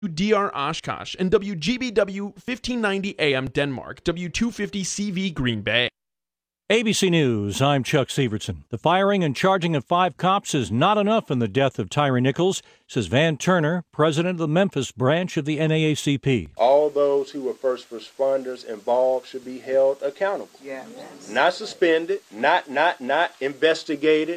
DR Oshkosh, and WGBW 1590 AM Denmark, W250 CV Green Bay. ABC News, I'm Chuck Severson. The firing and charging of 5 cops is not enough in the death of Tyre Nichols, says Van Turner, president of the Memphis branch of the NAACP. All those who were first responders involved should be held accountable. Yeah. Not suspended, not investigated,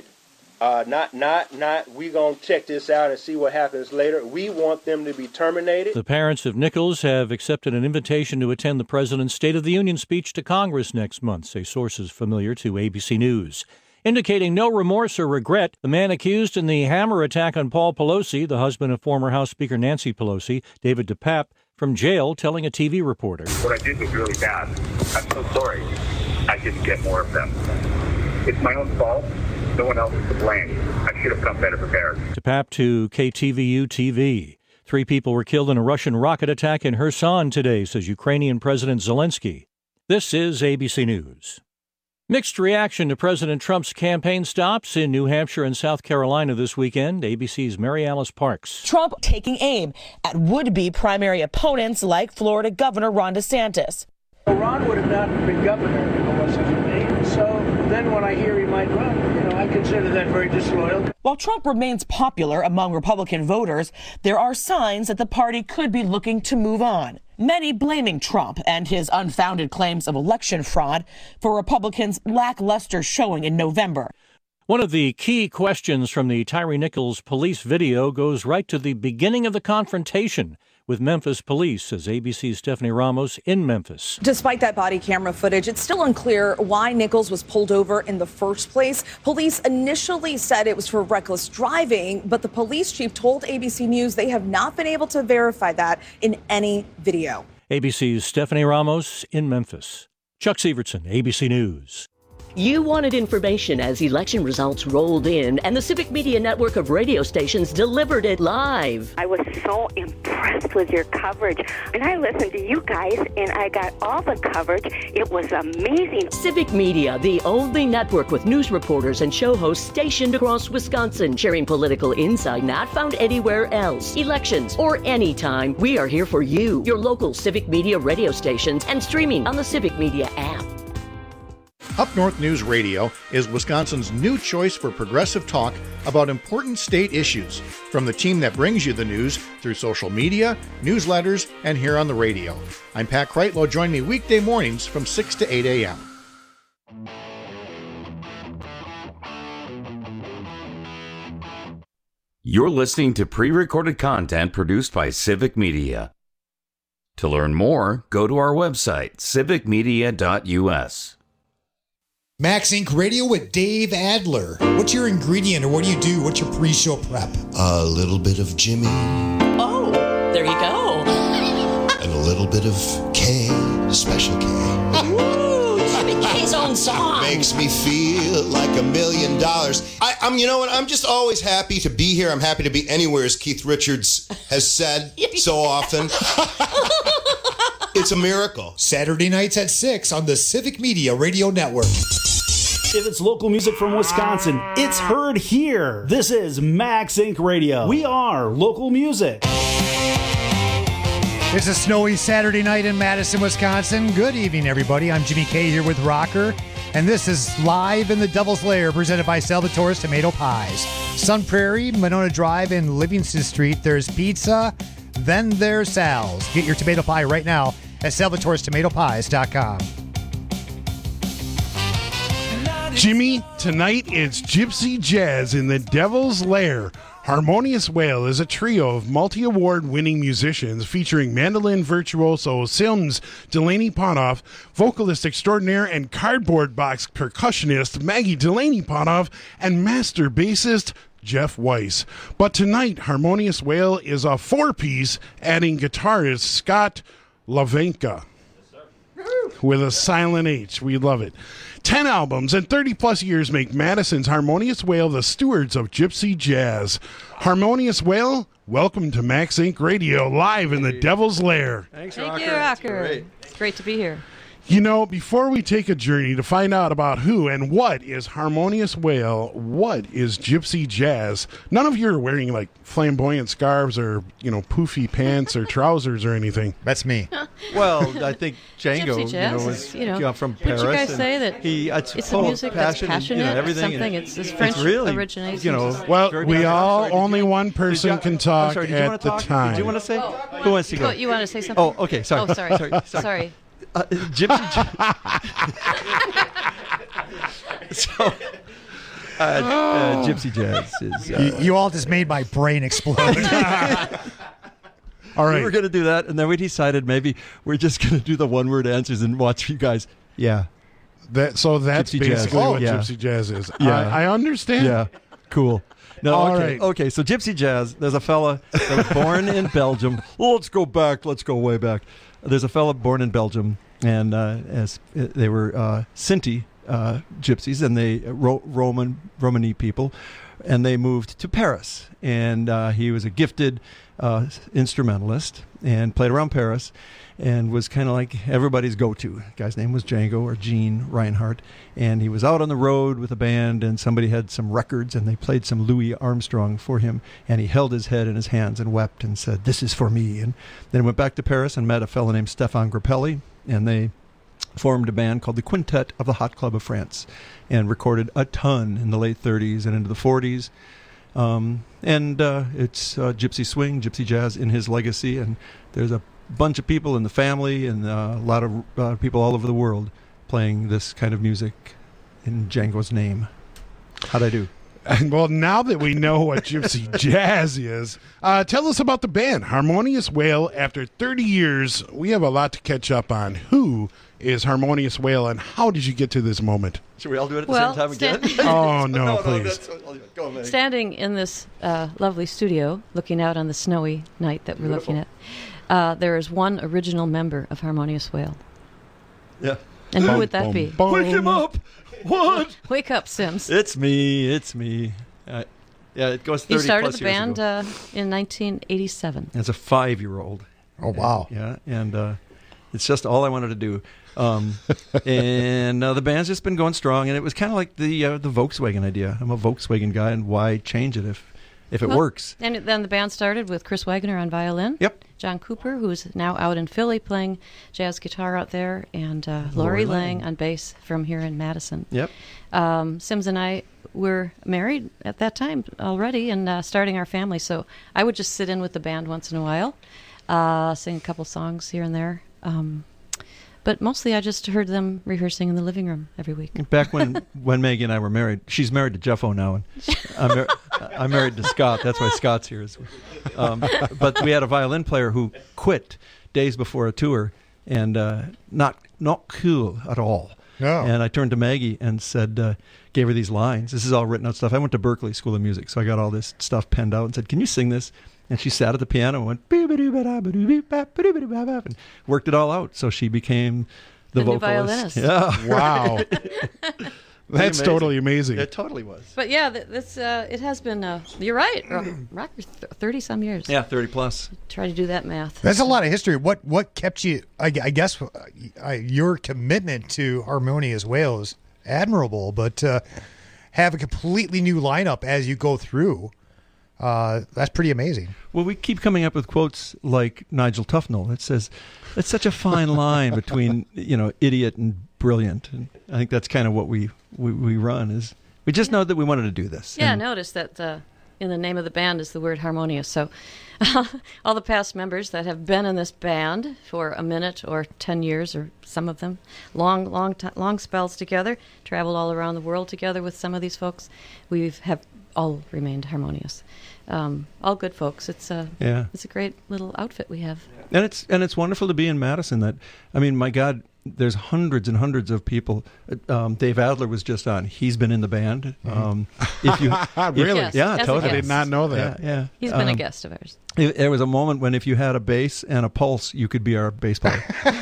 we gonna check this out and see what happens later. We want them to be terminated. The parents of Nichols have accepted an invitation to attend the president's State of the Union speech to Congress next month, say sources familiar to ABC News. Indicating no remorse or regret, the man accused in the hammer attack on Paul Pelosi, the husband of former House Speaker Nancy Pelosi, David DePape, from jail, telling a TV reporter. What I did was really bad. I'm so sorry I didn't get more of them. It's my own fault. No one else is to blame. I should have come better prepared. DePape to KTVU TV. 3 people were killed in a Russian rocket attack in Kherson today, says Ukrainian President Zelensky. This is ABC News. Mixed reaction to President Trump's campaign stops in New Hampshire and South Carolina this weekend. ABC's Mary Alice Parks. Trump taking aim at would-be primary opponents like Florida Governor Ron DeSantis. Ron would have not been governor if it wasn't for me. So then when I hear he might run, I consider that very disloyal. While Trump remains popular among Republican voters, there are signs that the party could be looking to move on. Many blaming Trump and his unfounded claims of election fraud for Republicans' lackluster showing in November. One of the key questions from the Tyre Nichols police video goes right to the beginning of the confrontation with Memphis police, says ABC's Stephanie Ramos in Memphis. Despite that body camera footage, it's still unclear why Nichols was pulled over in the first place. Police initially said it was for reckless driving, but the police chief told ABC News they have not been able to verify that in any video. ABC's Stephanie Ramos in Memphis. Chuck Severson, ABC News. You wanted information as election results rolled in, and the Civic Media network of radio stations delivered it live. I was so impressed with your coverage, and I listened to you guys, and I got all the coverage. It was amazing. Civic Media, the only network with news reporters and show hosts stationed across Wisconsin, sharing political insight not found anywhere else. Elections or anytime, we are here for you, your local Civic Media radio stations, and streaming on the Civic Media app. Up North News Radio is Wisconsin's new choice for progressive talk about important state issues, from the team that brings you the news through social media, newsletters, and here on the radio. I'm Pat Kreitlow. Join me weekday mornings from 6 to 8 a.m. You're listening to pre-recorded content produced by Civic Media. To learn more, go to our website, civicmedia.us. Max Inc. Radio with Dave Adler. What's your ingredient, or what do you do? What's your pre-show prep? A little bit of Jimmy. Oh, there you go. And a little bit of K, Special K. Ooh, Jimmy K's own song. Makes me feel like $1 million. I'm, you know what? I'm just always happy to be here. I'm happy to be anywhere, as Keith Richards has said so often. It's a miracle. Saturday nights at 6 on the Civic Media Radio Network. If it's local music from Wisconsin, it's heard here. This is Max Inc. Radio. We are local music. It's a snowy Saturday night in Madison, Wisconsin. Good evening, everybody. I'm Jimmy K here with Rocker, and this is Live in the Devil's Lair, presented by Salvatore's Tomato Pies. Sun Prairie, Monona Drive, and Livingston Street. There's pizza, then there's Sal's. Get your tomato pie right now at salvatorestomatopies.com. Jimmy, tonight it's Gypsy Jazz in the Devil's Lair. Harmonious Whale is a trio of multi-award winning musicians featuring mandolin virtuoso Sims Delaney Potoff, vocalist extraordinaire and cardboard box percussionist Maggie Delaney Potoff, and master bassist Jeff Weiss. But tonight, Harmonious Whale is a four-piece, adding guitarist Scott Lavenka with a silent H. We love it. 10 albums and 30-plus years make Madison's Harmonious Whale the stewards of Gypsy Jazz. Harmonious Whale, welcome to Max Inc. Radio, live in the Devil's Lair. Thank you, Rocker. It's great to be here. You know, before we take a journey to find out about who and what is Harmonious Whale, what is Gypsy Jazz, none of you are wearing like flamboyant scarves or, poofy pants or trousers or anything. That's me. Well, I think Django, Gypsy Jazz was from Paris. Would you guys say that it's a music that's passion passionate? And, everything. Something. It's French really, origination. Well, only one person can talk at the time. Did you want to say? Who wants to go? You want to say something? Oh, okay. Sorry. Oh, sorry. Sorry. Gypsy Gypsy Jazz is... you all just made my brain explode. All right. We were going to do that, and then we decided maybe we're just going to do the one-word answers and watch you guys. Yeah. That's Gypsy basically Jazz. what Yeah. Gypsy Jazz is. Yeah. I understand. Yeah. Cool. No, All okay. right. Okay, so Gypsy Jazz, there's a fella that was born in Belgium. Let's go way back. There's a fella born in Belgium, and as they were Sinti gypsies, and they Romani people, and they moved to Paris. And he was a gifted instrumentalist and played around Paris, and was kind of like everybody's go-to. The guy's name was Django, or Gene Reinhardt, and he was out on the road with a band, and somebody had some records, and they played some Louis Armstrong for him, and he held his head in his hands and wept and said, "This is for me." And then went back to Paris and met a fellow named Stéphane Grappelli, and they formed a band called the Quintet of the Hot Club of France, and recorded a ton in the late 30s and into the 40s. It's gypsy swing, gypsy jazz in his legacy, and there's a bunch of people in the family and a lot of people all over the world playing this kind of music in Django's name. How'd I do? Well, now that we know what Gypsy Jazz is, tell us about the band, Harmonious Whale. After 30 years, we have a lot to catch up on. Who is Harmonious Whale, and how did you get to this moment? Should we all do it at the same time again? Oh, no, please. Go, Meg. Standing in this lovely studio, looking out on the snowy night that we're looking at, there is one original member of Harmonious Whale. Yeah. And who would that be? Wake him up! What? Wake up, Sims. It's me. Yeah, it goes 30 He started plus the years band ago. in 1987. As a 5-year-old. Oh, wow. Yeah, and it's just all I wanted to do. And the band's just been going strong, and it was kind of like the Volkswagen idea. I'm a Volkswagen guy, and why change it if it works? And then the band started with Chris Wagner on violin. Yep. John Cooper, who's now out in Philly playing jazz guitar out there, and Lori Lang on bass from here in Madison. Yep. Sims and I were married at that time already and starting our family, so I would just sit in with the band once in a while, sing a couple songs here and there. But mostly I just heard them rehearsing in the living room every week. Back when Maggie and I were married, she's married to Jeffo now, and I'm married to Scott. That's why Scott's here. But we had a violin player who quit days before a tour, and not cool at all. No. And I turned to Maggie and said, gave her these lines. This is all written out stuff. I went to Berklee School of Music, so I got all this stuff penned out and said, "Can you sing this?" And she sat at the piano and went, and worked it all out. So she became the vocalist. Yeah. Wow. That's amazing. totally amazing. It totally was. But yeah, this it has been, you're right, Rocker, 30-some years. Yeah, 30 plus. Try to do that math. That's a lot of history. What kept you, I guess, your commitment to Harmonious Whale is admirable, but have a completely new lineup as you go through. That's pretty amazing. Well, we keep coming up with quotes like Nigel Tufnell that says, "It's such a fine line between idiot and brilliant." And I think that's kind of what we run. Is we just know that we wanted to do this. Yeah, And notice that in the name of the band is the word harmonious. So all the past members that have been in this band for a minute or 10 years, or some of them, long spells together, traveled all around the world together with some of these folks. We have all remained harmonious. All good folks. It's a great little outfit we have. And it's wonderful to be in Madison. My God, there's hundreds and hundreds of people. Dave Adler was just on. He's been in the band. Really? Yes, yeah, totally. I did not know that. Yeah. He's been a guest of ours. There was a moment when if you had a bass and a pulse, you could be our bass player.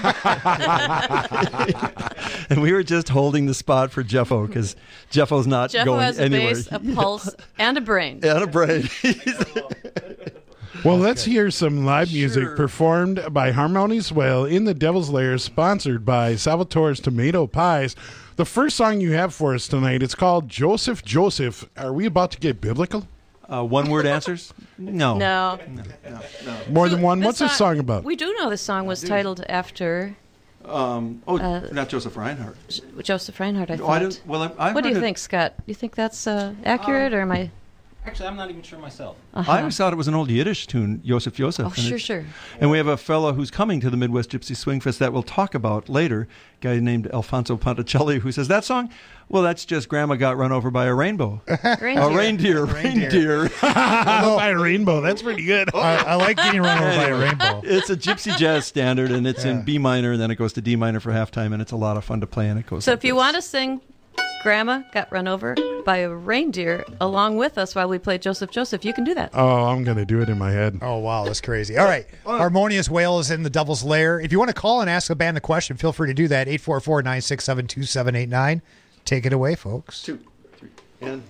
And we were just holding the spot for Jeffo because Jeffo's not Jeffo going has anywhere. a bass, a pulse, and a brain. And a brain. Well, let's hear some live music performed by Harmonious Whale in the Devil's Lair, sponsored by Salvatore's Tomato Pies. The first song you have for us tonight, it's called Joseph, Joseph. Are we about to get biblical? One-word answers? No. No. More than one? What's this song about? We do know the song was titled after... not Joseph Reinhardt. Joseph Reinhardt, I thought. What do you think, Scott? Do you think that's accurate, or am I... Actually, I'm not even sure myself. I always thought it was an old Yiddish tune, Yosef Yosef. Oh, sure. And we have a fellow who's coming to the Midwest Gypsy Swing Fest that we'll talk about later, a guy named Alfonso Ponticelli, who says, that song? Well, that's just Grandma got run over by a rainbow. Reindeer. By a rainbow. That's pretty good. I like getting run over by a rainbow. It's a gypsy jazz standard, and it's in B minor, and then it goes to D minor for halftime, and it's a lot of fun to play, and it goes So if you want to sing Grandma Got Run Over by a Reindeer along with us while we play Joseph, Joseph, you can do that. Oh, I'm going to do it in my head. Oh, wow, that's crazy. All right, Harmonious Whale is in the Devil's Lair. If you want to call and ask the band the question, feel free to do that, 844-967-2789. Take it away, folks. 2, 3, and...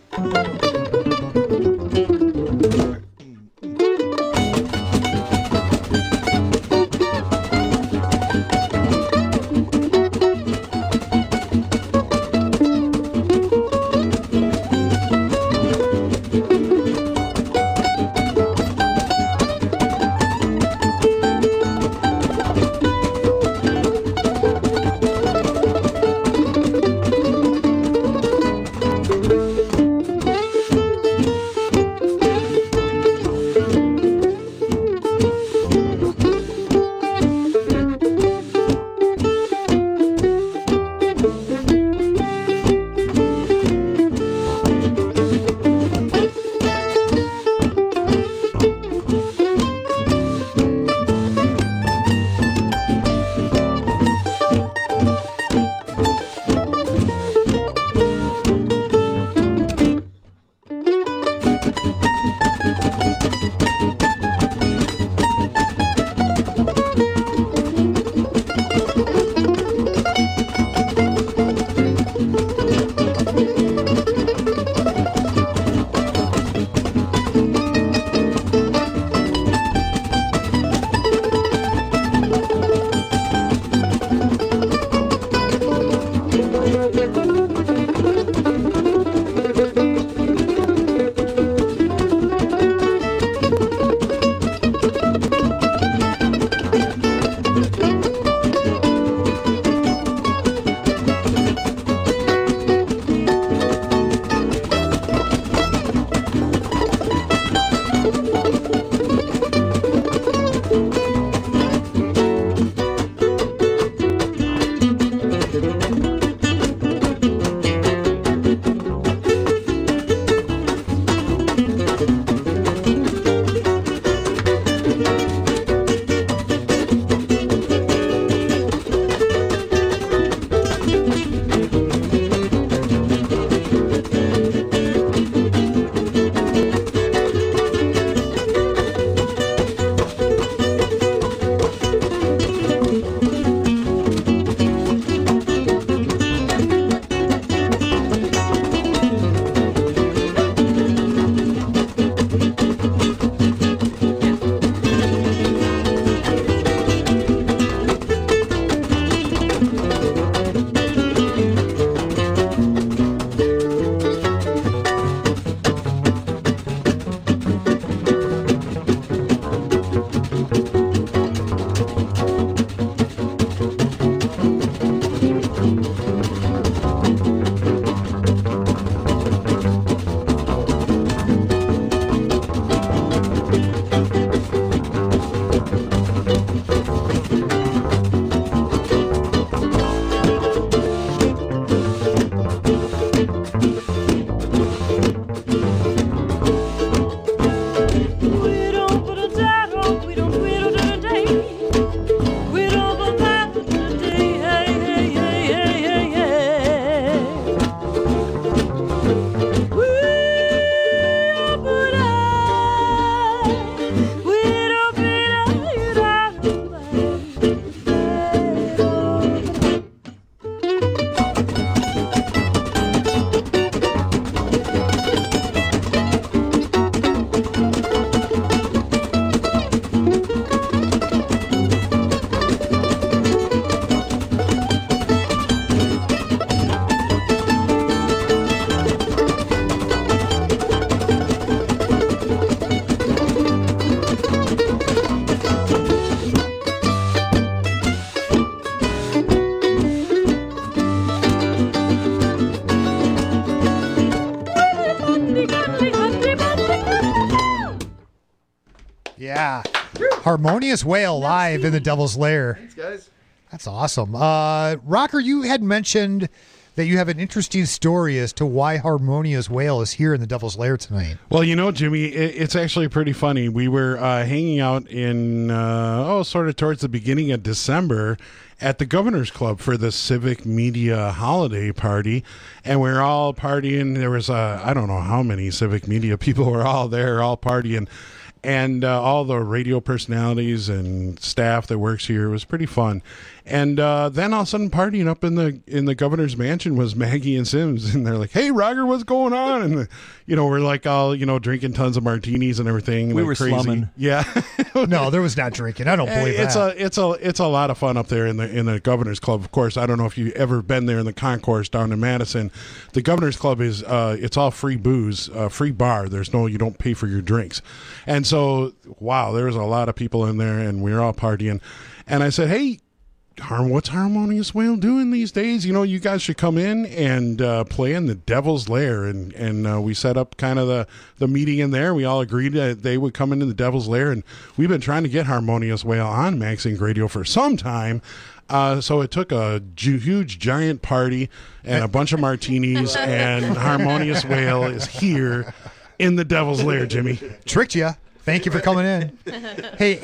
Harmonious Whale live in the Devil's Lair. Thanks, guys. That's awesome. Rocker, you had mentioned that you have an interesting story as to why Harmonious Whale is here in the Devil's Lair tonight. Well, Jimmy, it's actually pretty funny. We were hanging out in, sort of towards the beginning of December at the Governor's Club for the Civic Media Holiday Party, and we were all partying. There was, I don't know how many Civic Media people were all there, all partying. And all the radio personalities and staff that works here. It was pretty fun. And then all of a sudden, partying up in the governor's mansion was Maggie and Sims, and they're like, "Hey, Roger, what's going on?" And we're like all drinking tons of martinis and everything. We like were crazy. slumming. Yeah. No, there was not drinking. I don't believe that. It's a lot of fun up there in the Governor's Club. Of course, I don't know if you've ever been there in the concourse down in Madison. The Governor's Club is it's all free booze, free bar. You don't pay for your drinks, and so wow, there was a lot of people in there, and we were all partying. And I said, "Hey, what's Harmonious Whale doing these days? You guys should come in and play in the Devil's Lair." And we set up kind of the meeting in there. We all agreed that they would come into the Devil's Lair, and we've been trying to get Harmonious Whale on Max Inc. Radio for some time. So it took a huge, giant party and a bunch of martinis, and Harmonious Whale is here in the Devil's Lair, Jimmy. Tricked you. Thank you for coming in. Hey,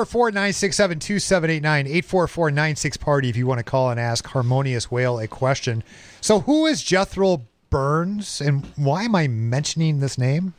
844-967-2789, 844-96-PARTY if you want to call and ask Harmonious Whale a question. So who is Jethro Burns, and why am I mentioning this name?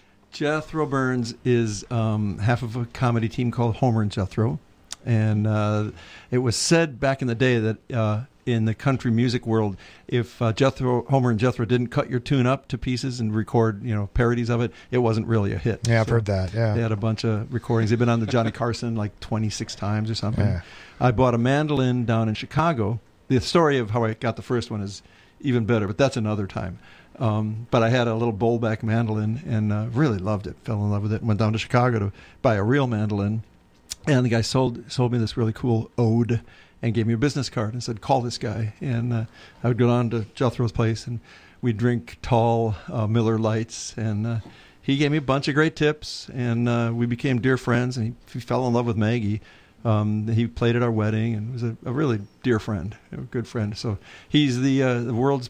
Jethro Burns is half of a comedy team called Homer and Jethro. And it was said back in the day that in the country music world, if Homer and Jethro didn't cut your tune up to pieces and record, parodies of it, it wasn't really a hit. Yeah, I've heard that. Yeah, they had a bunch of recordings. They've been on the Johnny Carson like 26 times or something. Yeah. I bought a mandolin down in Chicago. The story of how I got the first one is even better, but that's another time. But I had a little bowlback mandolin and really loved it. Fell in love with it. And went down to Chicago to buy a real mandolin. And the guy sold me this really cool ode and gave me a business card and said, "Call this guy." And I would go down to Jethro's place, and we'd drink tall Miller Lights. And he gave me a bunch of great tips, and we became dear friends. And he fell in love with Maggie. He played at our wedding and was a really dear friend, a good friend. So he's the world's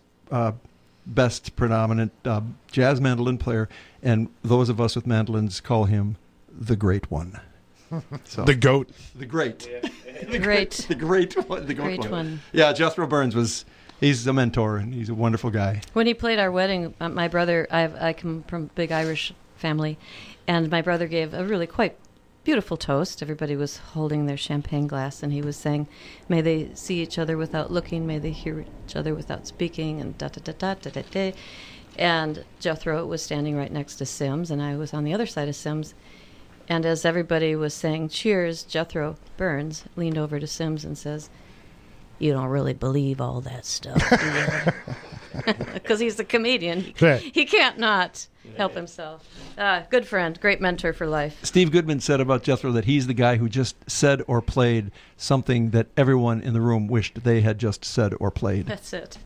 best predominant jazz mandolin player, and those of us with mandolins call him the Great One. So, the GOAT. The Great. The Great. The Great One. The Great One. Yeah, Jethro Burns he's a mentor, and he's a wonderful guy. When he played our wedding, my brother, I come from a big Irish family, and my brother gave a really quite beautiful toast. Everybody was holding their champagne glass, and he was saying, "May they see each other without looking, may they hear each other without speaking," and da-da-da-da-da-da-da. And Jethro was standing right next to Sims, and I was on the other side of Sims. And as everybody was saying cheers, Jethro Burns leaned over to Sims and says, "You don't really believe all that stuff, do you?" Because he's a comedian. He can't not help himself. Good friend, great mentor for life. Steve Goodman said about Jethro that he's the guy who just said or played something that everyone in the room wished they had just said or played. That's it.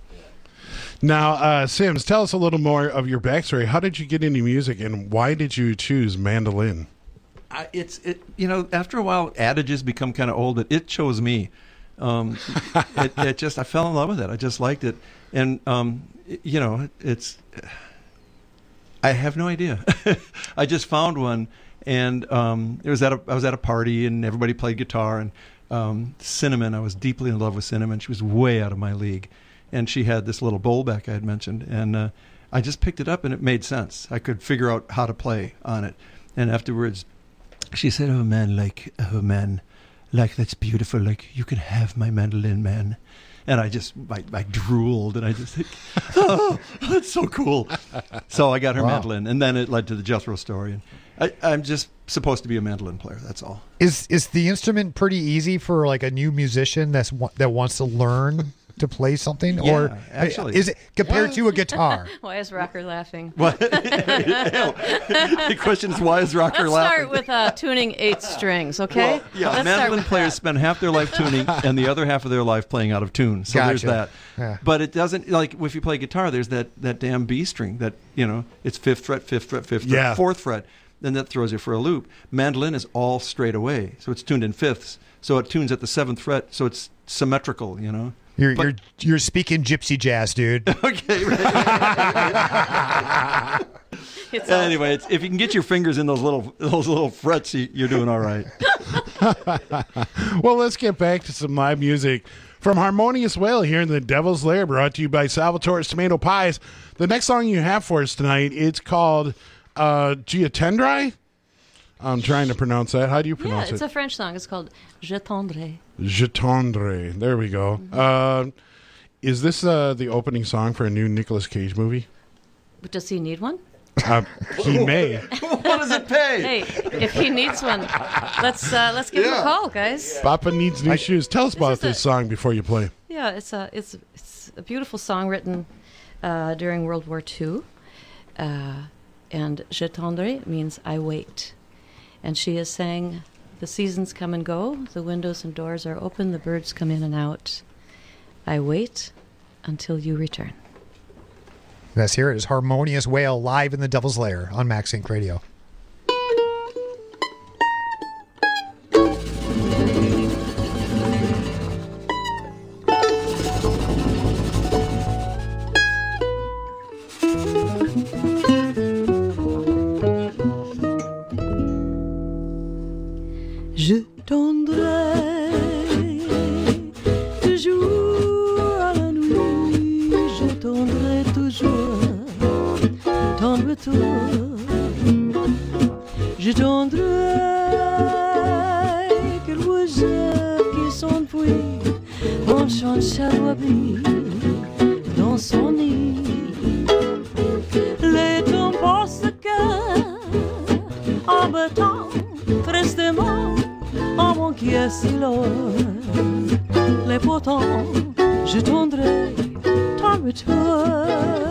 Now, Sims, tell us a little more of your backstory. How did you get into music, and why did you choose mandolin? After a while, adages become kind of old, but it chose me. I fell in love with it. I just liked it. And, I have no idea. I just found one, and I was at a party, and everybody played guitar, and Cinnamon, I was deeply in love with Cinnamon. She was way out of my league. And she had this little bowlback I had mentioned, and I just picked it up, and it made sense. I could figure out how to play on it. And afterwards, she said, oh man, that's beautiful. Like, you can have my mandolin, man. And I just, I drooled, and I just think, oh, that's so cool. So I got her mandolin, and then it led to the Jethro story. And I'm just supposed to be a mandolin player, that's all. Is the instrument pretty easy for like a new musician that wants to learn to play something? Yeah, or actually. Is it compared to a guitar? Why is Rocker laughing? The question is, why is Rocker laughing? Let's start with tuning 8 strings, okay? Well, mandolin players spend half their life tuning and the other half of their life playing out of tune. So there's that. Yeah. But it doesn't, like if you play guitar, there's that damn B string that, it's 5th fret, 5th fret, 5th fret, 4th fret. then that throws you for a loop. Mandolin is all straight away, so it's tuned in fifths. So it tunes at the 7th fret, so it's symmetrical, you know. You're speaking gypsy jazz, dude. Okay. Anyway, if you can get your fingers in those little frets, you're doing all right. Well, let's get back to some live music from Harmonious Whale here in the Devil's Lair, brought to you by Salvatore's Tomato Pies. The next song you have for us tonight, it's called Giatendrai. I'm trying to pronounce that. How do you pronounce it? Yeah, it's a French song. It's called Je tendrai. Je tendrai. There we go. Mm-hmm. Is this the opening song for a new Nicolas Cage movie? Does he need one? He may. What does it pay? Hey, if he needs one, let's give him a call, guys. Papa needs new shoes. Tell us about this song before you play. Yeah, it's a beautiful song written during World War II, and Je tendrai means I wait, and she is saying the seasons come and go, the windows and doors are open, the birds come in and out. I wait until you return. Let's hear it. It's Harmonious Whale live in the Devil's Lair on Max Inc. Radio. Je tendrai toujours à la nuit, je tendrai toujours, tendre-toi. Je tendrai que l'oiseau qui s'enfuit en chant chalouabie dans son nid. Les temps passent en battant tristement en mon qui est si loin. Les pourtant je tendrai tendre-toi.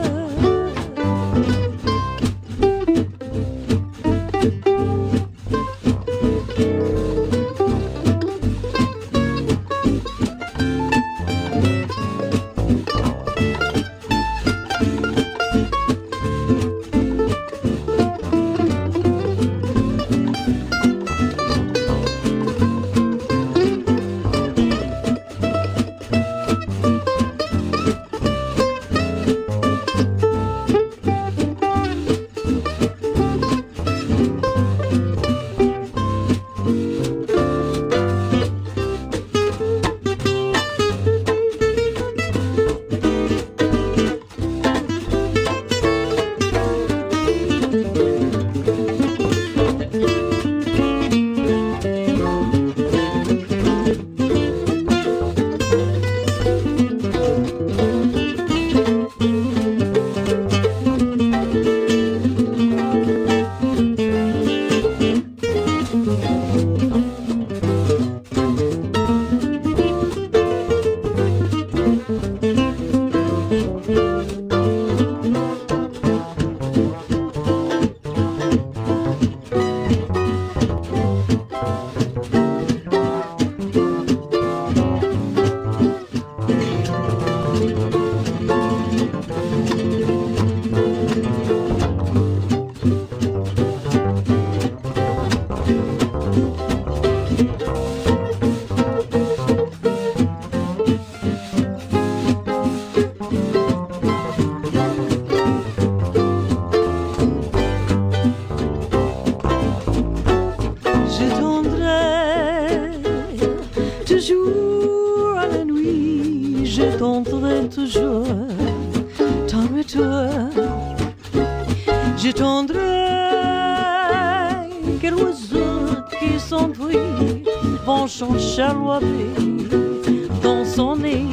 Dans son nez,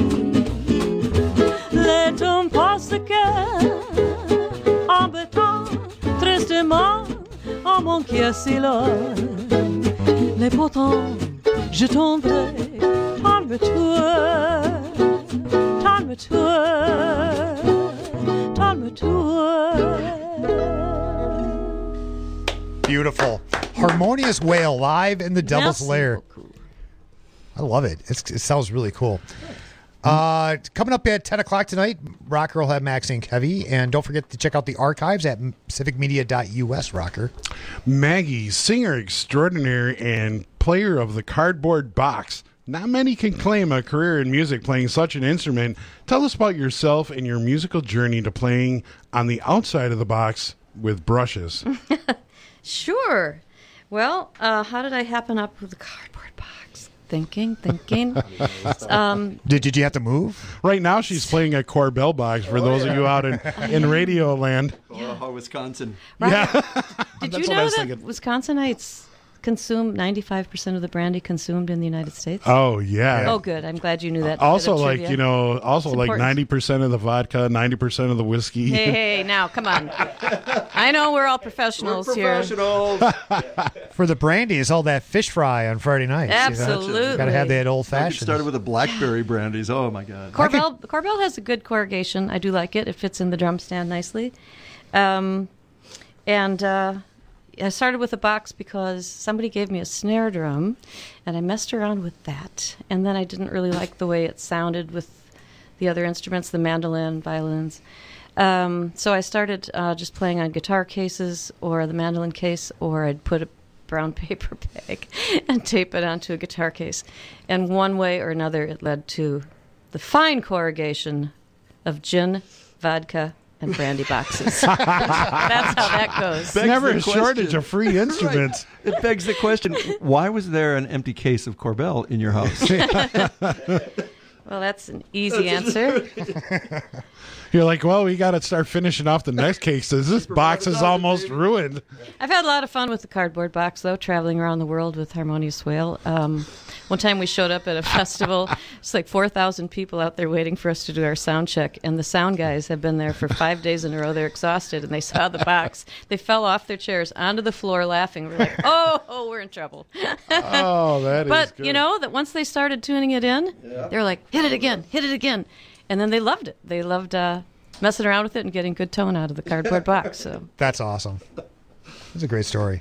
les temps passent en bêtant tristement en manquant assez là. Mais pourtant, je tendrai, calme-toi, calme-toi, calme-toi. Beautiful. Harmonious Whale live in the Devil's Lair. I love it. It sounds really cool. Coming up at 10 o'clock tonight, Rocker will have Max Inc. Heavy. And don't forget to check out the archives at civicmedia.us, Rocker. Maggie, singer extraordinaire and player of the cardboard box. Not many can claim a career in music playing such an instrument. Tell us about yourself and your musical journey to playing on the outside of the box with brushes. Sure. Well, how did I happen up with the cardboard box? Thinking. Did you have to move? Right now she's playing a Corbell box for those of you out in radio land. Oh, Wisconsin. Right. Yeah. Did you know that Wisconsinites consume 95% of the brandy consumed in the United States? Oh, yeah. Oh, good. I'm glad you knew that. Also, like, like 90% of the vodka, 90% of the whiskey. Hey, now, come on. I know we're all professionals here. For the brandy, it's all that fish fry on Friday nights. Absolutely. Got to have that old It fashioned. started with the blackberry brandies. Oh, my God. Corbell has a good corrugation. I do like it. It fits in the drum stand nicely. I started with a box because somebody gave me a snare drum, and I messed around with that. And then I didn't really like the way it sounded with the other instruments, the mandolin, violins. So I started just playing on guitar cases or the mandolin case, or I'd put a brown paper bag and tape it onto a guitar case. And one way or another, it led to the fine corrugation of gin, vodka, and brandy boxes. That's how that goes. Never a shortage of free instruments. Right. It begs the question, why was there an empty case of Corbell in your house? Well, that's an easy answer. You're like, well, we got to start finishing off the next case. This box is almost ruined. I've had a lot of fun with the cardboard box, though, traveling around the world with Harmonious Whale. One time we showed up at a festival. It's like 4,000 people out there waiting for us to do our sound check. And the sound guys have been there for 5 days in a row. They're exhausted, and they saw the box. They fell off their chairs onto the floor laughing. We're like, oh, we're in trouble. Oh, that is But, good. you know, that once they started tuning it in, they were like, hit it again. And then they loved it. They loved messing around with it and getting good tone out of the cardboard box. So That's awesome. That's a great story.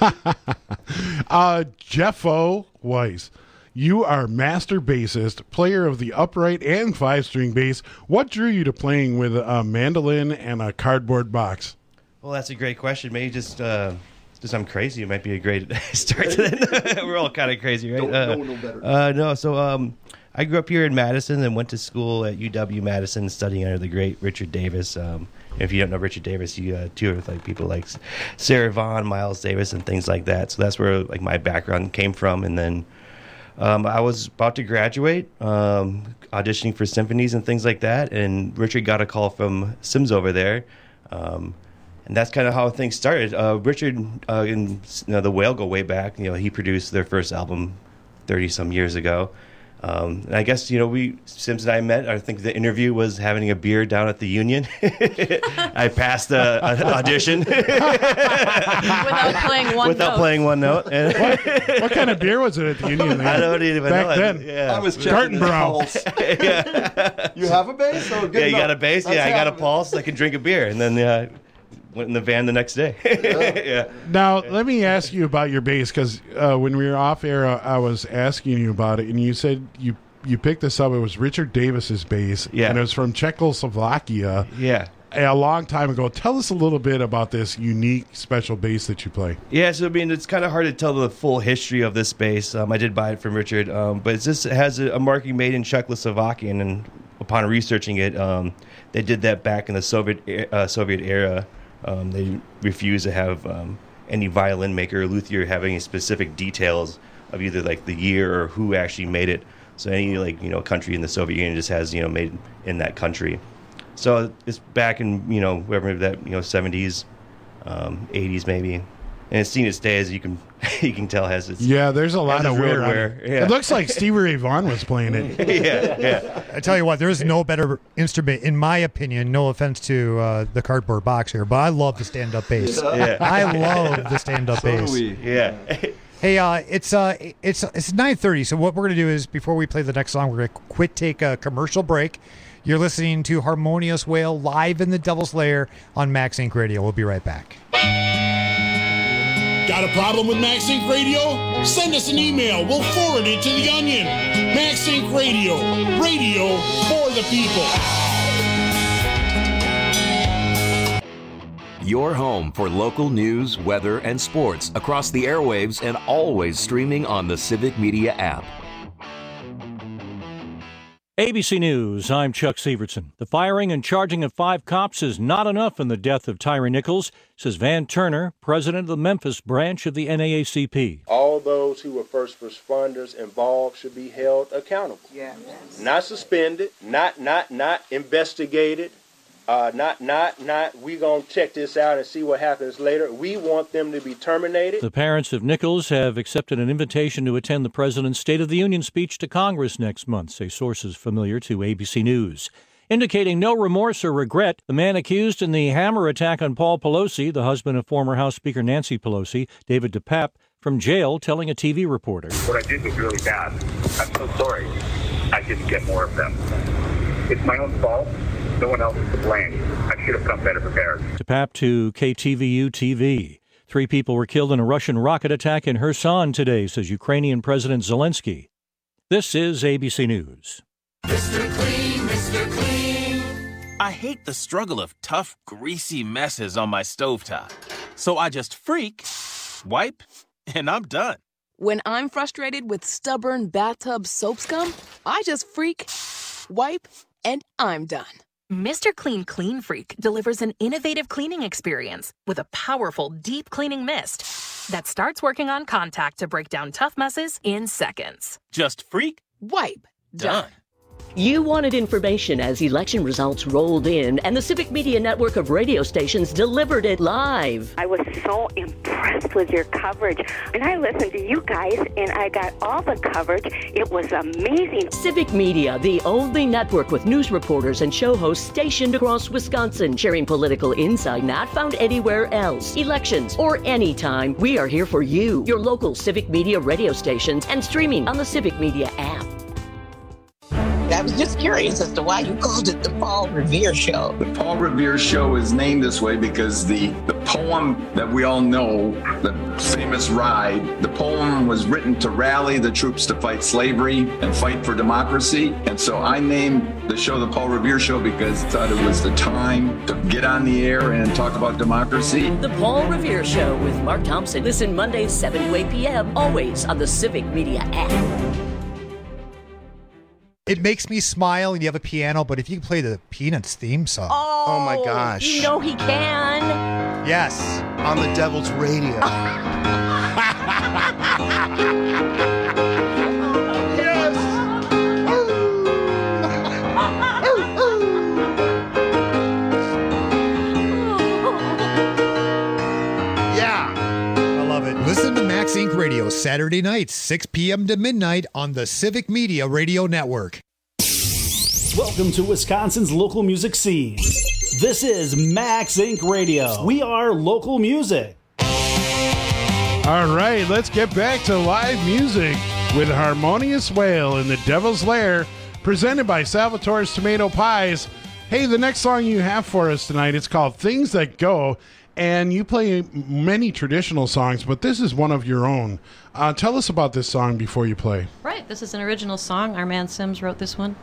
Jeffo Weiss, you are master bassist, player of the upright and 5-string bass. What drew you to playing with a mandolin and a cardboard box? Well, that's a great question. Maybe just I'm crazy. It might be a great start to that. We're all kind of crazy, right? No one know better. So I grew up here in Madison and went to school at UW-Madison studying under the great Richard Davis. If you don't know Richard Davis, you toured with like people like Sarah Vaughan, Miles Davis, and things like that. So that's where like my background came from. And then I was about to graduate, auditioning for symphonies and things like that. And Richard got a call from Sims over there. And that's kind of how things started. Richard and the Whale go way back. You know, he produced their first album 30-some years ago. And I guess, Sims and I met. I think the interview was having a beer down at the Union. I passed the audition. Without playing one note. What kind of beer was it at the Union? I don't even know. Back then. Yeah. I was checking his pulse. Yeah. You have a bass? Oh, good you enough. got a bass? That's Yeah, I got a happening. pulse. I can drink a beer. And then went in the van the next day. Yeah. Now, let me ask you about your bass, because when we were off air, I was asking you about it, and you said you picked this up. It was Richard Davis's bass, and it was from Czechoslovakia. Yeah. A long time ago. Tell us a little bit about this unique, special bass that you play. Yeah, so I mean, it's kind of hard to tell the full history of this bass. I did buy it from Richard, but it has a marking made in Czechoslovakia, and upon researching it, they did that back in the Soviet era. They refused to have any violin maker or luthier have any specific details of either like the year or who actually made it. So any country in the Soviet Union just has made in that country. So it's back in whatever that 70s, 80s maybe, and it's seen its day, as you can tell has its there's a lot has of its wear. road wear. Yeah. It looks like Stevie Ray Vaughan was playing it. yeah. I tell you what, there is no better instrument, in my opinion. No offense to the cardboard box here, but I love the stand-up bass. Yeah. I love the stand-up bass. Yeah. Hey, it's 9:30. So what we're gonna do is, before we play the next song, we're gonna take a commercial break. You're listening to Harmonious Whale live in the Devil's Lair on Max Inc. Radio. We'll be right back. Got a problem with Max Inc. Radio? Send us an email. We'll forward it to the Onion. Max MaxInc Radio. Radio for the people. Your home for local news, weather, and sports across the airwaves and always streaming on the Civic Media app. ABC News, I'm Chuck Severson. The firing and charging of 5 cops is not enough in the death of Tyre Nichols, says Van Turner, president of the Memphis branch of the NAACP. All those who were first responders involved should be held accountable. Yeah. Not suspended, not investigated, we gonna check this out and see what happens later. We want them to be terminated. The parents of Nichols have accepted an invitation to attend the president's State of the Union speech to Congress next month, say sources familiar to ABC News. Indicating no remorse or regret, the man accused in the hammer attack on Paul Pelosi, the husband of former House Speaker Nancy Pelosi, David DePape, from jail, telling a TV reporter. What I did was really bad. I'm so sorry. I didn't get more of them. It's my own fault. No one else is to blame. I should have come better prepared. DePape to KTVU TV. 3 people were killed in a Russian rocket attack in Kherson today, says Ukrainian President Zelensky. This is ABC News. Mr. Clean, Mr. Clean. I hate the struggle of tough, greasy messes on my stovetop. So I just freak, wipe, and I'm done. When I'm frustrated with stubborn bathtub soap scum, I just freak, wipe, and I'm done. Mr. Clean Clean Freak delivers an innovative cleaning experience with a powerful, deep cleaning mist that starts working on contact to break down tough messes in seconds. Just freak, wipe, done. You wanted information as election results rolled in, and the Civic Media network of radio stations delivered it live. I was so impressed with your coverage. And I listened to you guys, and I got all the coverage. It was amazing. Civic Media, the only network with news reporters and show hosts stationed across Wisconsin, sharing political insight not found anywhere else. Elections or anytime, we are here for you, your local Civic Media radio stations, and streaming on the Civic Media app. I was just curious as to why you called it the Paul Revere Show. The Paul Revere Show is named this way because the poem that we all know, the famous Ride, the poem was written to rally the troops to fight slavery and fight for democracy. And so I named the show the Paul Revere Show because I thought it was the time to get on the air and talk about democracy. The Paul Revere Show with Mark Thompson. Listen Mondays 7 to 8 p.m. always on the Civic Media app. It makes me smile, and you have a piano, but if you can play the Peanuts theme song. Oh my gosh. You know he can. Yes. On the Devil's Radio. Listen to Max Inc. Radio Saturday nights, 6 p.m. to midnight on the Civic Media Radio Network. Welcome to Wisconsin's local music scene. This is Max Inc. Radio. We are local music. All right, let's get back to live music with Harmonious Whale in the Devil's Lair, presented by Salvatore's Tomato Pies. Hey, the next song you have for us tonight, it's called Things That Go. And you play many traditional songs, but this is one of your own. Tell us about this song before you play. Right, this is an original song. Our man Sims wrote this one.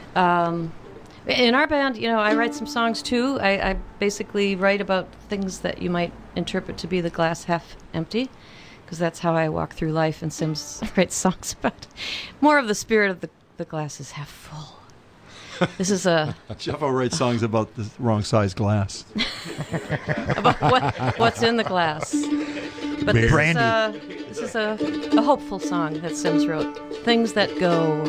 In our band, you know, I write some songs too. I basically write about things that you might interpret to be the glass half empty, because that's how I walk through life, and Sims writes songs about more of the spirit of the glass is half full. This is a... Jeff will write songs about the wrong size glass. About what's in the glass. But this is a hopeful song that Sims wrote. Things That Go.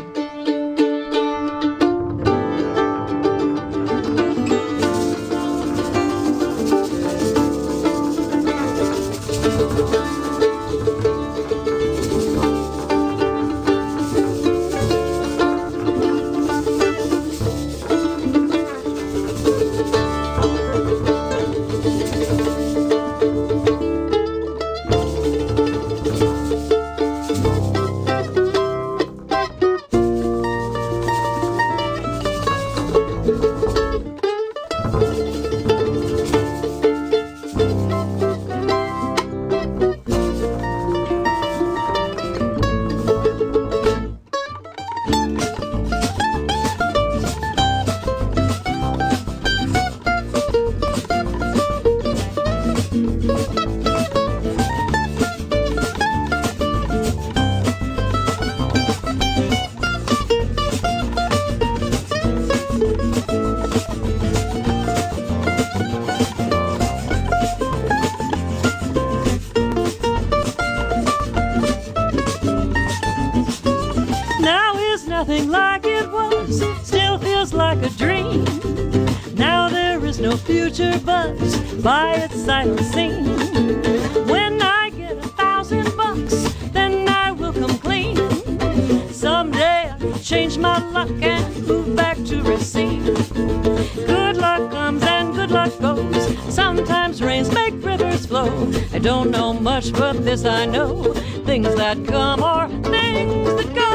Now is nothing like it was, still feels like a dream. Now there is no future but by its silent scene. When I get $1,000, then I will come clean. Someday I'll change my luck and move back to Racine. Good luck comes and good luck goes. Sometimes rains make rivers flow. I don't know much, but this I know: things that come are things that go.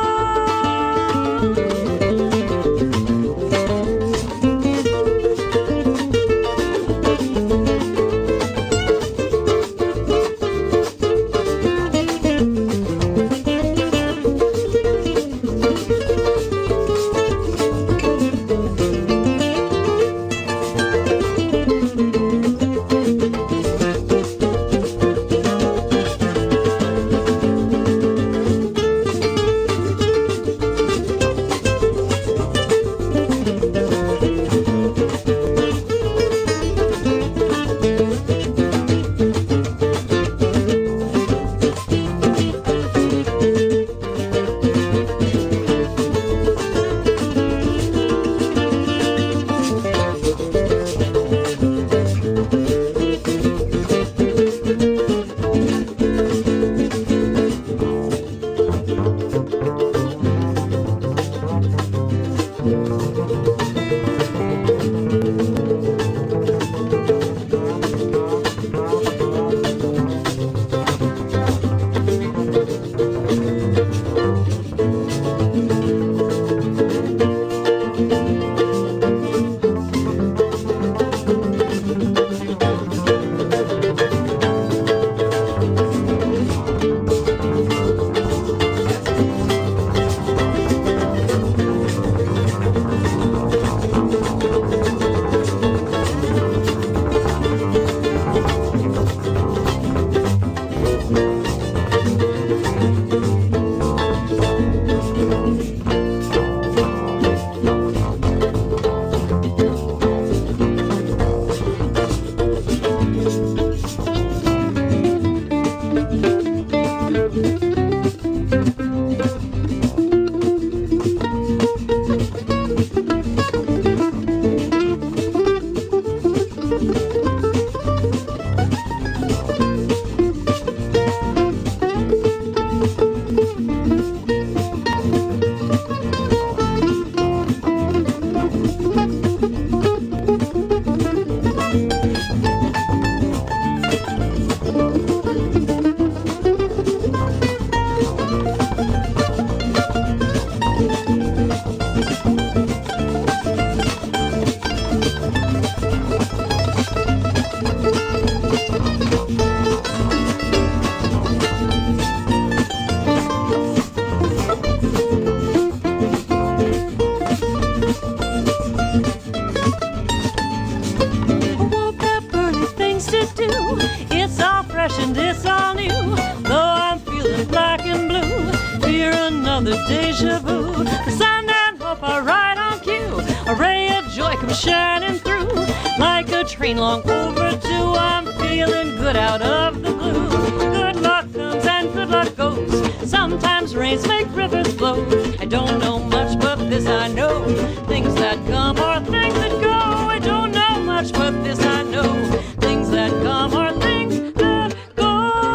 and it's all new. Though I'm feeling black and blue, fear another deja vu. The sun and hope are right on cue. A ray of joy comes shining through. Like a train long overdue, I'm feeling good out of the blue. Good luck comes and good luck goes. Sometimes rains make rivers flow. I don't know much, but this I know. Things that come are things that go. I don't know much, but this I know. Things that come are things that go.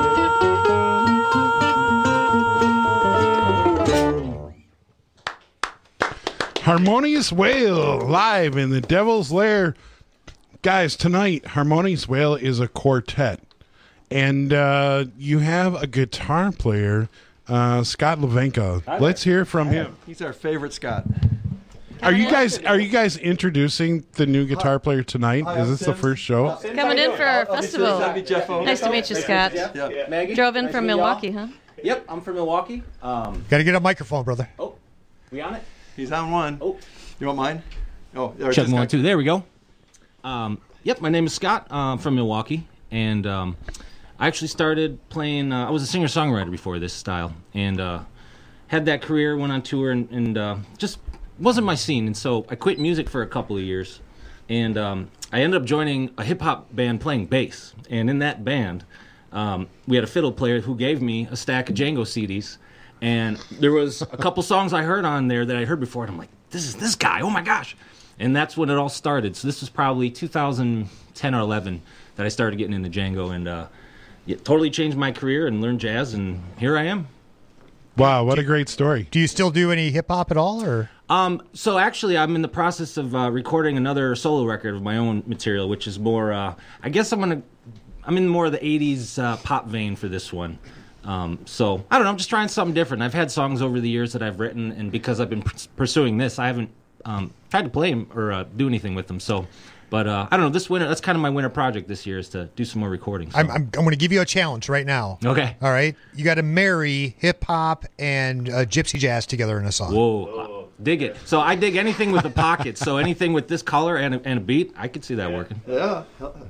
Harmonious Whale live in the Devil's Lair. Guys, tonight, Harmonious Whale is a quartet. And you have a guitar player, Scott Levenka. Let's hear from him. He's our favorite Scott. Are you guys introducing the new guitar player tonight? Is this the first show? Coming in for our festival. Nice to meet you, Scott. Maggie? Drove in Nice from to meet Milwaukee, y'all. huh? Yep, I'm from Milwaukee. Got to get a microphone, brother. Oh, We on it? He's on one. Oh, you want mine? Oh, check 1, 2. There we go. Yep, my name is Scott. I'm from Milwaukee, and I actually started playing. I was a singer-songwriter before this style, and had that career. Went on tour, and just wasn't my scene. And so I quit music for a couple of years, and I ended up joining a hip-hop band playing bass. And in that band, we had a fiddle player who gave me a stack of Django CDs. And there was a couple songs I heard on there that I heard before, and I'm like, this is this guy, oh my gosh. And that's when it all started. So this was probably 2010 or 11 that I started getting into Django, and it totally changed my career and learned jazz, and here I am. Wow, what a great story. Do you still do any hip-hop at all, or? So actually, I'm in the process of recording another solo record of my own material, which is more, I guess I'm in more of the 80s pop vein for this one. So, I don't know, I'm just trying something different. I've had songs over the years that I've written, and because I've been pursuing this, I haven't tried to play them or do anything with them. So, but I don't know, this winter, that's kind of my winter project this year, is to do some more recordings. So. I'm going to give you a challenge right now. Okay. All right? You got to marry hip-hop and gypsy jazz together in a song. Whoa. Dig it. So I dig anything with a pocket. So anything with this color and a beat, I could see that working. Yeah.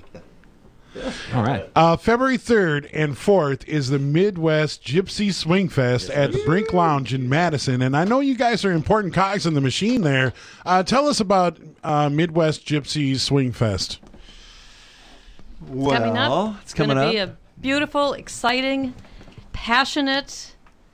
All right. February 3rd and 4th is the Midwest Gypsy Swing Fest at the Brink Lounge in Madison. And I know you guys are important cogs in the machine there. Tell us about Midwest Gypsy Swing Fest. It's coming up. It's going to be a beautiful, exciting, passionate,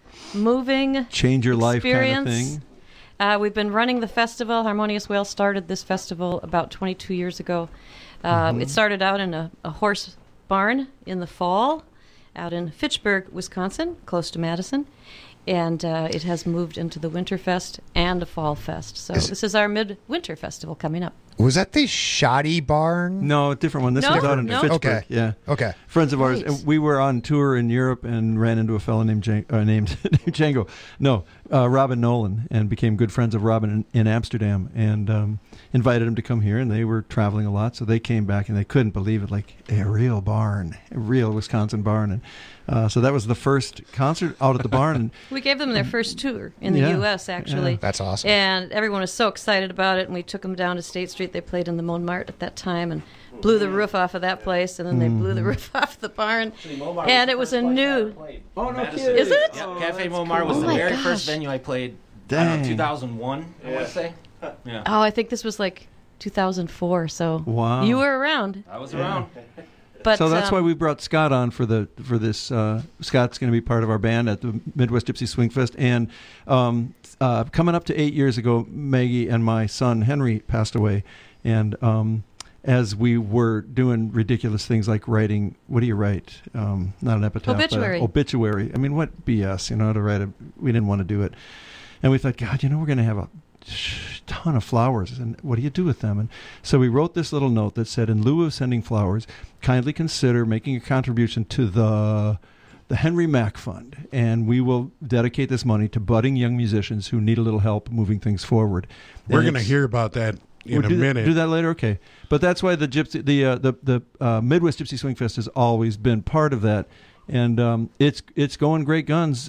moving change your life experience. Kind of thing. We've been running the festival. Harmonious Whale started this festival about 22 years ago. It started out in a horse barn in the fall out in Fitchburg, Wisconsin, close to Madison. And it has moved into the Winterfest and a Fall Fest. So this is our midwinter festival coming up. Was that the Shoddy Barn? No, a different one. This was out in Fitchburg. Okay. Yeah. Okay. Friends of ours. Right. We were on tour in Europe and ran into a fellow named Django. No, Robin Nolan, and became good friends of Robin in Amsterdam, and invited him to come here. And they were traveling a lot, so they came back and they couldn't believe it, like a real barn, a real Wisconsin barn. And so that was the first concert out at the barn. And we gave them their first tour in the U.S., actually. Yeah. That's awesome. And everyone was so excited about it, and we took them down to State Street. They played in the Montmartre at that time and blew the roof off of that place, and then they blew the roof off the barn. And it was a new... Oh, no kidding. Is it? Yeah, Cafe Montmartre was the very first venue I played. I don't know, 2001, I want to say. Yeah. Oh, I think this was like 2004, so wow. You were around. I was around. But, so that's why we brought Scott on for this. Scott's going to be part of our band at the Midwest Gypsy Swing Fest. And coming up to 8 years ago, Maggie and my son Henry passed away. And as we were doing ridiculous things like writing, what do you write? Not an epitaph, obituary. But obituary. I mean, what BS, to write we didn't want to do it. And we thought, God, we're going to have a ton of flowers, and what do you do with them? And so we wrote this little note that said, in lieu of sending flowers, kindly consider making a contribution to the Henry Mack Fund, and we will dedicate this money to budding young musicians who need a little help moving things forward. We're going to hear about that in a minute. Do that later, okay? But that's why the Midwest Gypsy Swing Fest has always been part of that, and it's going great guns.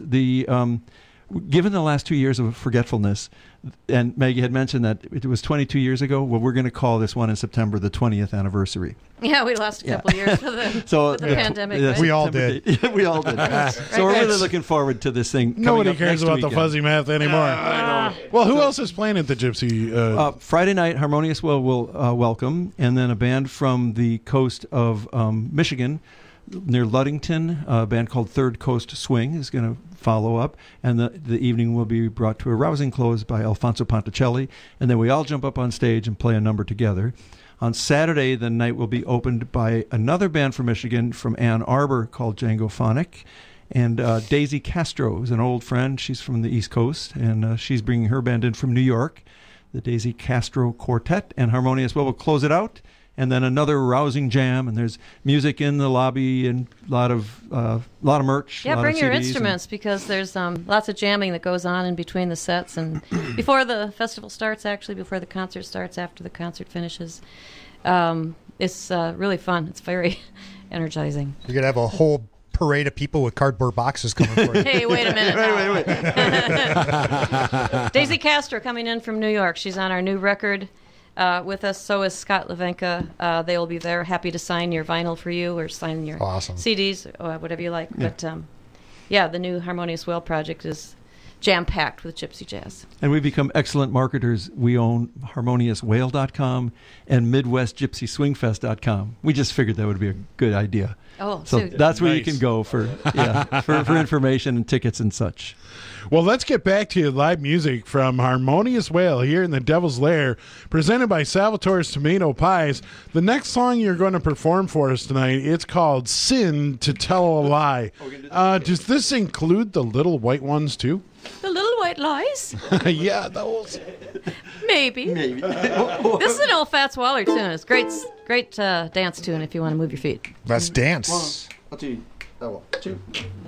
Given the last 2 years of forgetfulness, and Maggie had mentioned that it was 22 years ago, well, we're going to call this one in September the 20th anniversary. Yeah, we lost a couple of years with the pandemic. Right? We all did. We all did. So we're really looking forward to this thing. Nobody cares about the fuzzy math anymore. Well, who else is playing at the Gypsy? Friday night, Harmonious Whale will welcome, and then a band from the coast of Michigan, near Ludington, a band called Third Coast Swing is going to follow up, and the evening will be brought to a rousing close by Alfonso Ponticelli, and then we all jump up on stage and play a number together. On Saturday, the night will be opened by another band from Michigan, from Ann Arbor, called Django Phonic, and Daisy Castro is an old friend. She's from the East Coast, and she's bringing her band in from New York, the Daisy Castro Quartet, and Harmonious Whale will close it out. And then another rousing jam, and there's music in the lobby and a lot of merch. Yeah, bring your instruments, because there's lots of jamming that goes on in between the sets and before the festival starts. Actually, before the concert starts, after the concert finishes, it's really fun. It's very energizing. You're gonna have a whole parade of people with cardboard boxes coming for you. Hey, wait a minute. wait. Daisy Castro coming in from New York. She's on our new record with us. So is Scott Levenka. They will be there, happy to sign your vinyl for you or sign your CDs, or whatever you like. Yeah. But the new Harmonious Whale project is jam-packed with gypsy jazz. And we've become excellent marketers. We own HarmoniousWhale.com and MidwestGypsySwingFest.com. We just figured that would be a good idea. Oh, so that's where you can go for information and tickets and such. Well, let's get back to live music from Harmonious Whale here in the Devil's Lair, presented by Salvatore's Tomato Pies. The next song you're going to perform for us tonight, it's called Sin to Tell a Lie. Does this include the Little White Ones, too? The Little White Lies? Yeah, those. Maybe. This is an old Fats Waller tune. It's great dance tune if you want to move your feet. Let's dance. 1, 2, 2.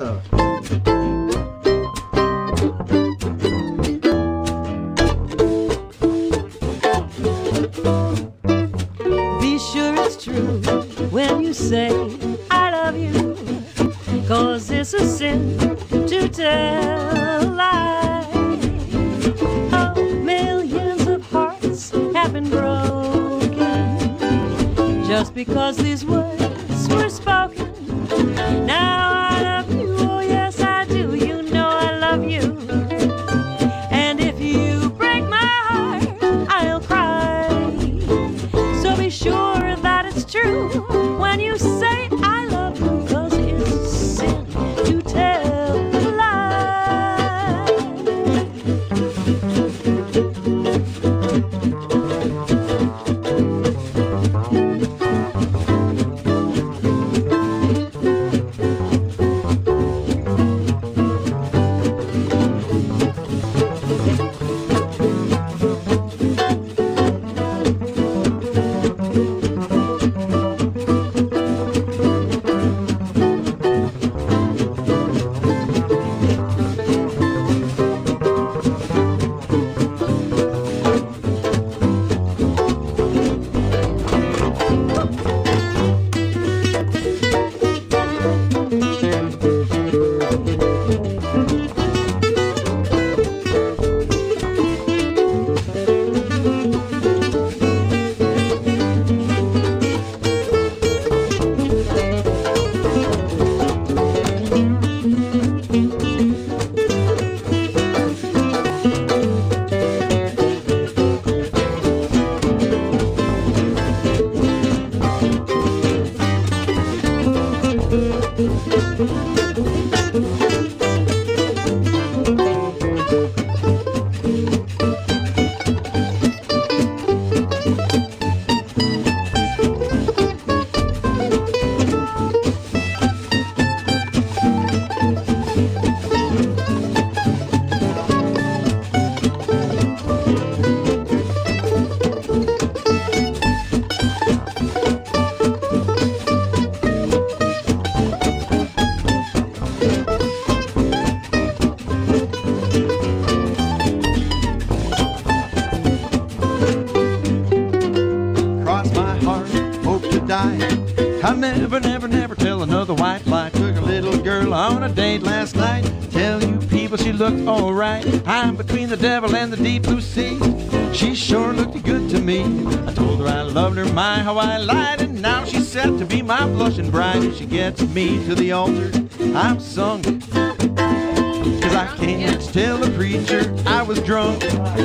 Be sure it's true when you say I love you, 'cause it's a sin to tell a lie. Oh, millions of hearts have been broken just because these words were spoken. Now I love you, oh yes I do, you know I love you. And if you break my heart, I'll cry. So be sure that it's true when you say I love you, 'cause it's a sin to tell a lie. I'll never, never, never tell another white lie. Took a little girl on a date last night. Tell you people she looked alright. I'm between the devil and the deep blue sea. She sure looked good to me. I told her I loved her, my how I lied. And now she's set to be my blushing bride. If she gets me to the altar, I'm sung. 'Cause I can't tell the preacher I was drunk.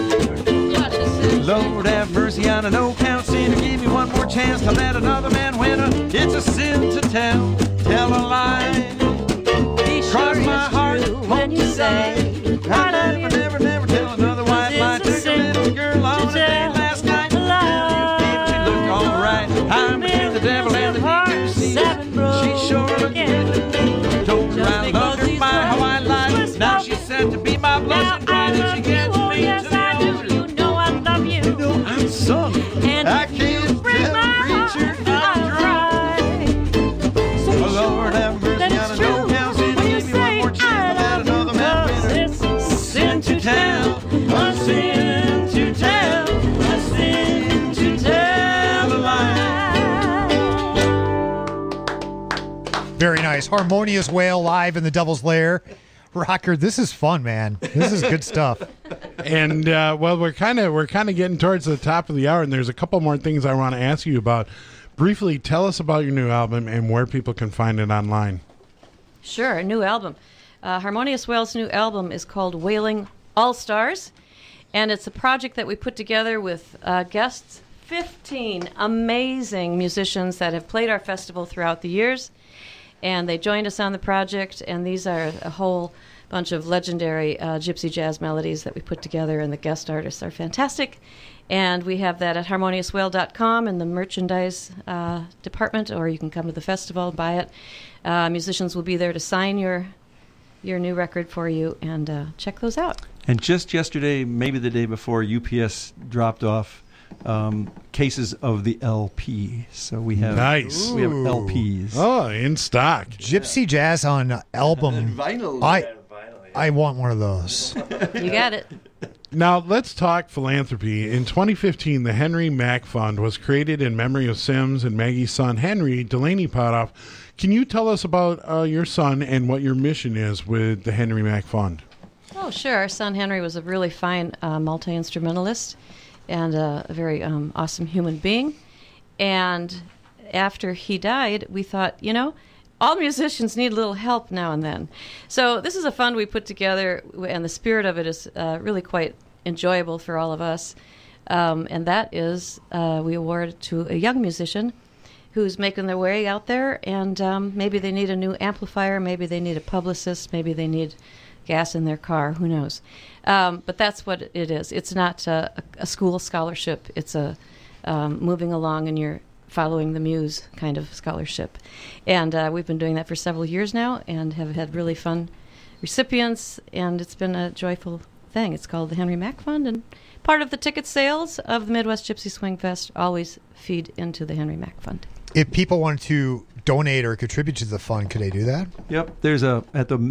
Lord have mercy on an old count sinner. Give me one more chance to let another man win. It's a sin to tell a lie. Cross my heart when you say I love you. Never, never tell another white lie. Took a little girl on a date last night. People, she looked alright. I'm between the devil and the deep sea. She sure looked good. Told her I loved her, my how I lied. Now she's set to be my blushing bride. If she gets me to the altar, you know I love you. You know I'm sung. And I can't tell the preacher I'm drunk. Oh Lord have mercy on an old house. Give me one more chance to let another man win her. Sin to tell. Very nice. Harmonious Whale live in the Devil's Lair. Rocker, this is fun, man. This is good stuff. And well, we're kind of getting towards the top of the hour, and there's a couple more things I want to ask you about. Briefly, tell us about your new album and where people can find it online. Sure, a new album. Harmonious Whale's new album is called Wailing All Stars, and it's a project that we put together with guests, 15 amazing musicians that have played our festival throughout the years. And they joined us on the project, and these are a whole bunch of legendary gypsy jazz melodies that we put together, and the guest artists are fantastic. And we have that at harmoniouswhale.com in the merchandise department, or you can come to the festival and buy it. Musicians will be there to sign your new record for you, and check those out. And just yesterday, maybe the day before, UPS dropped off cases of the LP. So we have we have LPs. Oh, in stock. Gypsy Jazz on album. Vinyl. I want one of those. You got it. Now, let's talk philanthropy. In 2015, the Henry Mack Fund was created in memory of Sims and Maggie's son, Henry Delaney Potoff. Can you tell us about your son and what your mission is with the Henry Mack Fund? Oh, sure. Our son Henry was a really fine multi-instrumentalist and a very awesome human being. And after he died, we thought, all musicians need a little help now and then. So this is a fund we put together, and the spirit of it is really quite enjoyable for all of us. And that is we award it to a young musician who's making their way out there, and maybe they need a new amplifier, maybe they need a publicist, maybe they need gas in their car, who knows. But that's what it is. It's not a school scholarship. It's a moving along and you're following the muse kind of scholarship. And we've been doing that for several years now and have had really fun recipients, and it's been a joyful thing. It's called the Henry Mack Fund, and part of the ticket sales of the Midwest Gypsy Swing Fest always feed into the Henry Mack Fund. If people want to donate or contribute to the fund, could they do that? Yep. There's at the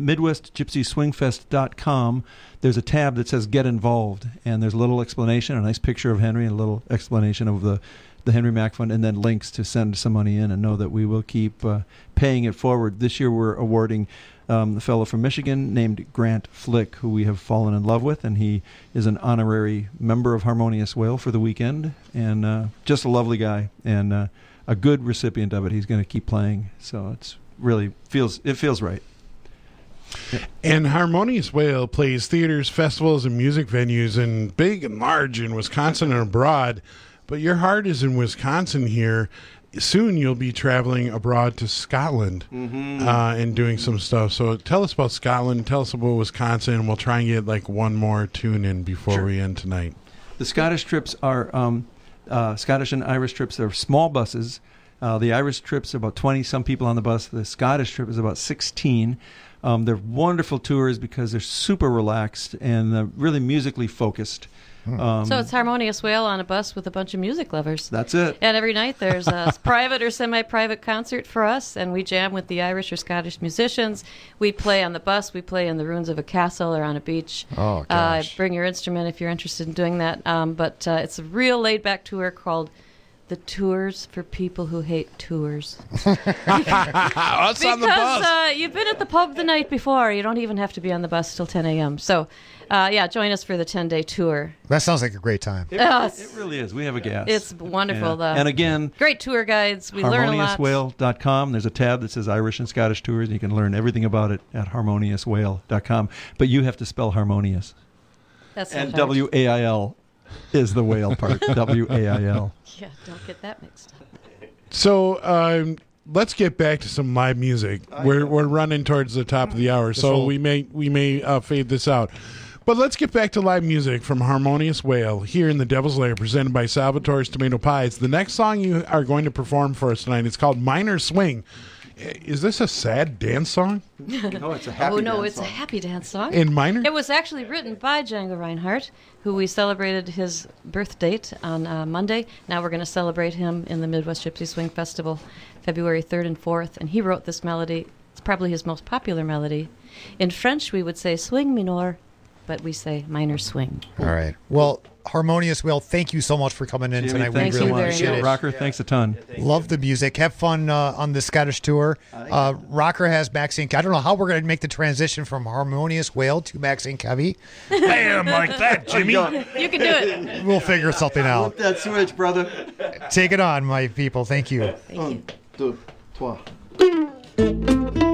MidwestGypsySwingFest.com, there's a tab that says Get Involved, and there's a little explanation, a nice picture of Henry, and a little explanation of the Henry Mack Fund, and then links to send some money in, and know that we will keep paying it forward. This year we're awarding the fellow from Michigan named Grant Flick, who we have fallen in love with, and he is an honorary member of Harmonious Whale for the weekend, and just a lovely guy, and a good recipient of it. He's going to keep playing, so it's really feels right. Yeah. And Harmonious Whale plays theaters, festivals, and music venues in big and large in Wisconsin and abroad. But your heart is in Wisconsin here. Soon you'll be traveling abroad to Scotland and doing some stuff. So tell us about Scotland. Tell us about Wisconsin, and we'll try and get like one more tune in before we end tonight. The Scottish trips are Scottish and Irish trips. They're small buses. The Irish trip's about 20 some people on the bus. The Scottish trip is about 16. They're wonderful tours because they're super relaxed and really musically focused. So it's Harmonious Whale on a bus with a bunch of music lovers. That's it. And every night there's a private or semi-private concert for us, and we jam with the Irish or Scottish musicians. We play on the bus. We play in the ruins of a castle or on a beach. Oh, gosh. Bring your instrument if you're interested in doing that. But it's a real laid-back tour called The Tours for People Who Hate Tours. Us on the bus. Because you've been at the pub the night before. You don't even have to be on the bus till 10 a.m. So, join us for the 10-day tour. That sounds like a great time. It really is. We have a gas. It's wonderful. Yeah. And again, great tour guides. We learn a lot. HarmoniousWhale.com. There's a tab that says Irish and Scottish tours, and you can learn everything about it at HarmoniousWhale.com. But you have to spell harmonious. That's and hard. W-A-I-L is the whale part. W-A-I-L. Yeah, don't get that mixed up. So let's get back to some live music. We're running towards the top of the hour, so we may fade this out. But let's get back to live music from Harmonious Whale here in the Devil's Lair, presented by Salvatore's Tomato Pies. The next song you are going to perform for us tonight is called Minor Swing. Is this a sad dance song? No, it's a happy dance song. It's a happy dance song. In minor? It was actually written by Django Reinhardt, who we celebrated his birth date on Monday. Now we're going to celebrate him in the Midwest Gypsy Swing Festival, February 3rd and 4th. And he wrote this melody. It's probably his most popular melody. In French, we would say swing minor. but we say minor swing. All right. Well, Harmonious Whale, thank you so much for coming in tonight. Thank we really you very appreciate much. it. Rocker, thanks a ton. Love the music. Have fun on the Scottish tour. Rocker has Maxine. I don't know how we're going to make the transition from Harmonious Whale to Maxine Kevy. Bam, like that, Jimmy. You can do it. We'll figure something out. Flip that switch, brother. Take it on, my people. Thank you. Thank Un, you. 2, 3.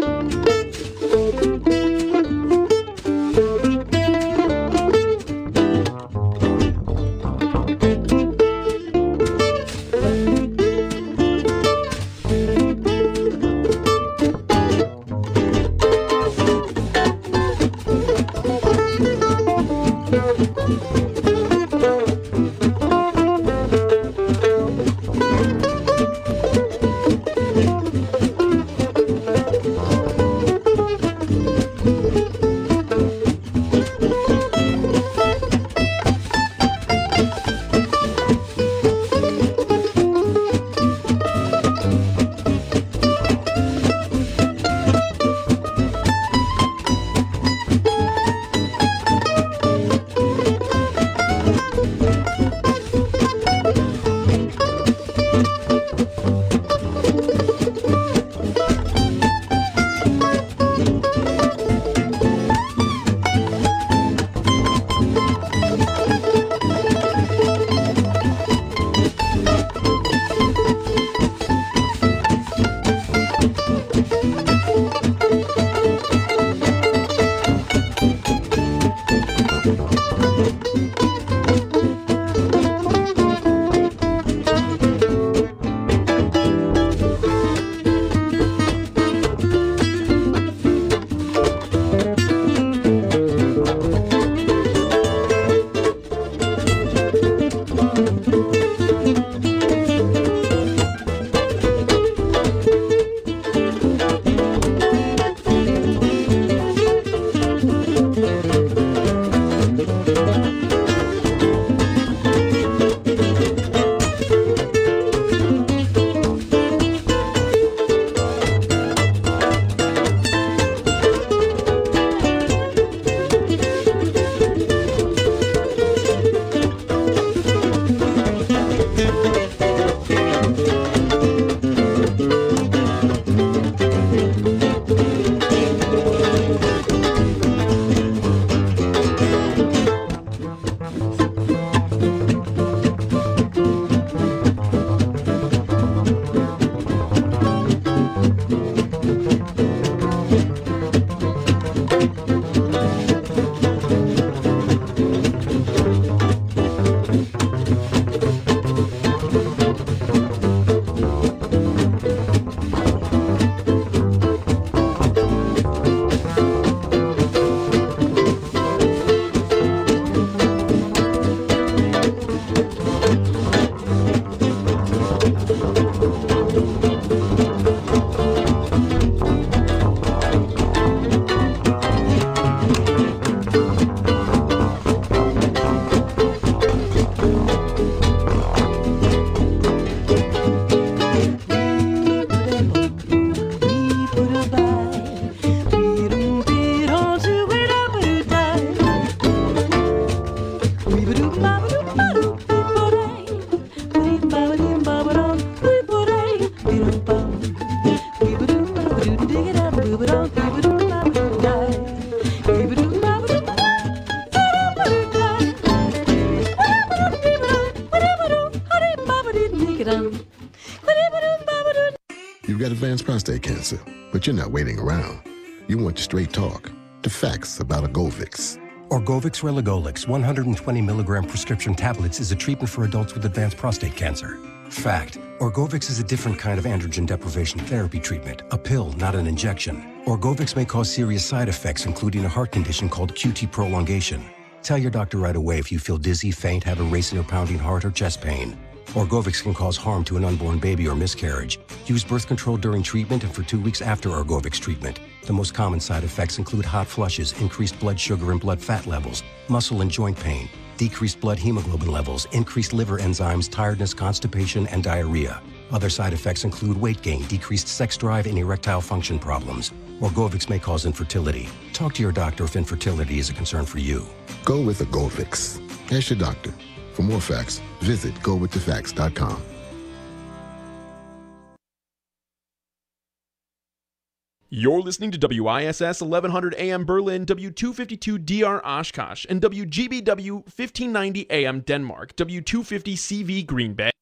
You've got advanced prostate cancer, but you're not waiting around. You want straight talk, the facts about Orgovyx. Orgovyx Relugolix 120 milligram prescription tablets is a treatment for adults with advanced prostate cancer. Fact: Orgovyx is a different kind of androgen deprivation therapy treatment, a pill, not an injection. Orgovyx may cause serious side effects, including a heart condition called QT prolongation. Tell your doctor right away if you feel dizzy, faint, have a racing or pounding heart, or chest pain. Orgovyx can cause harm to an unborn baby or miscarriage. Use birth control during treatment and for 2 weeks after Orgovyx treatment. The most common side effects include hot flushes, increased blood sugar and blood fat levels, muscle and joint pain, decreased blood hemoglobin levels, increased liver enzymes, tiredness, constipation, and diarrhea. Other side effects include weight gain, decreased sex drive, and erectile function problems. Orgovyx may cause infertility. Talk to your doctor if infertility is a concern for you. Go with Orgovyx. Ask your doctor. For more facts, visit gowiththefacts.com. You're listening to WISS 1100 AM Berlin, W252DR Oshkosh, and WGBW 1590 AM Denmark, W250 CV Green Bay.